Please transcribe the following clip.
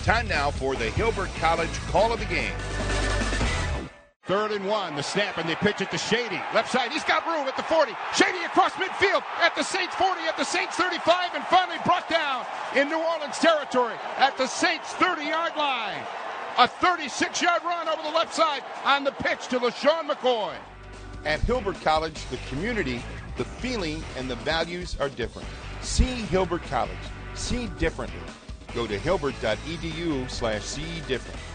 Time now for the Hilbert College call of the game. 3rd and 1, the snap, and they pitch it to Shady. Left side, he's got room at the 40. Shady across midfield at the Saints 40, at the Saints 35, and finally brought down in New Orleans territory at the Saints 30-yard line. A 36-yard run over the left side on the pitch to LaShawn McCoy. At Hilbert College, the community, the feeling, and the values are different. See Hilbert College. See differently. Go to hilbert.edu/see different.